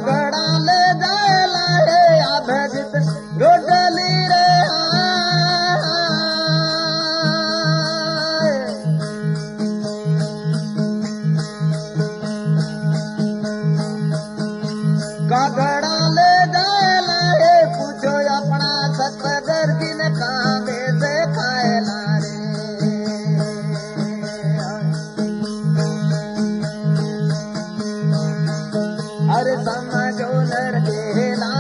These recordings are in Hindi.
कागड़ा ले जाएला हे आभजित रोटली रे कागड़ा ले जाएला हे पूछो अपना सतगर जी ने कांदे से खाएला रे अरे समझो लड़केला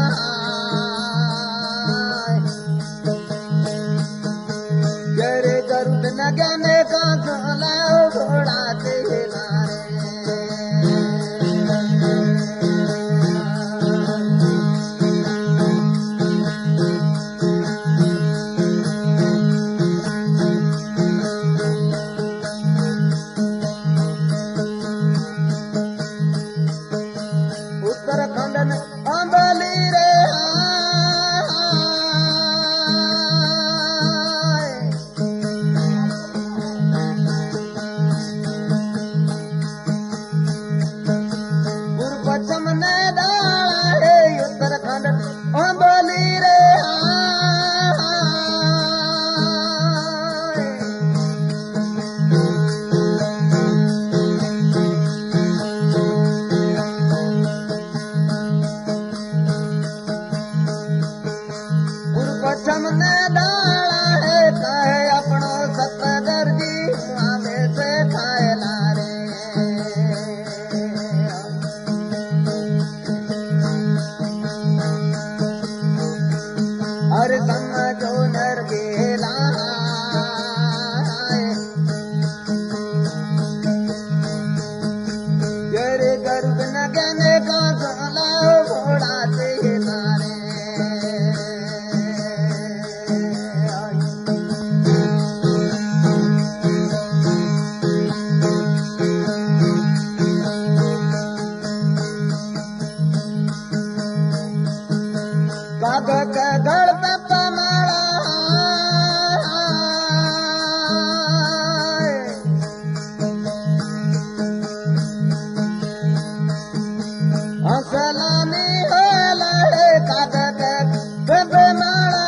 जरे गरुड़ न ज्ञाने का सोला घोड़ा तेला उत्तराखंड में आंबली रे पूर्व पश्चिम ने डाला है उत्तराखंड आंबली रे पश्चिम ने डाला है कहे अपनो सतगर जी आगे से खाएला रे अरे समझो नर गेला जरे गरुड़ न ज्ञाने का सोला घोड़ा तेला रे कागज गढ़ पे पमाड़ा सलामी हो लड़े कागज पे पमाड़ा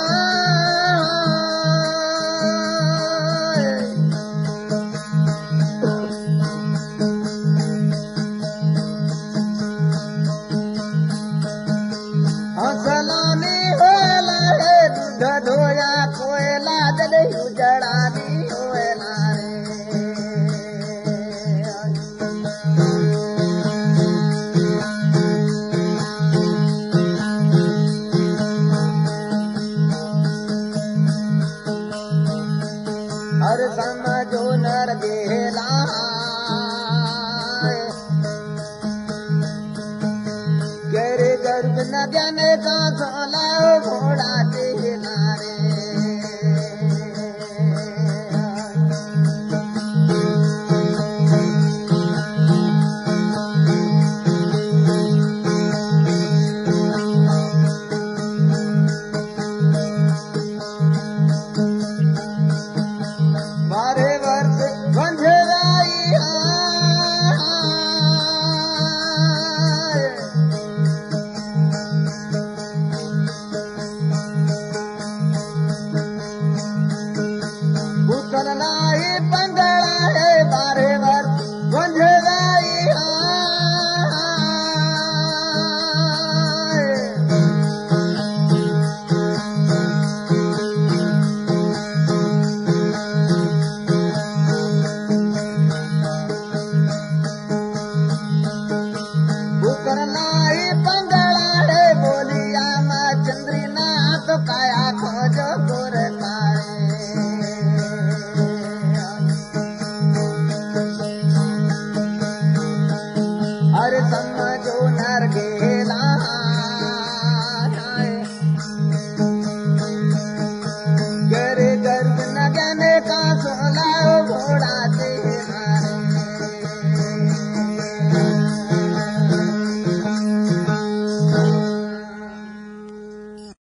सलामी हो लड़े दूध धोया कोयला जले उजड़ा दी होएला रे अरे समझो नर गेला गरुड़ न ज्ञाने का सोला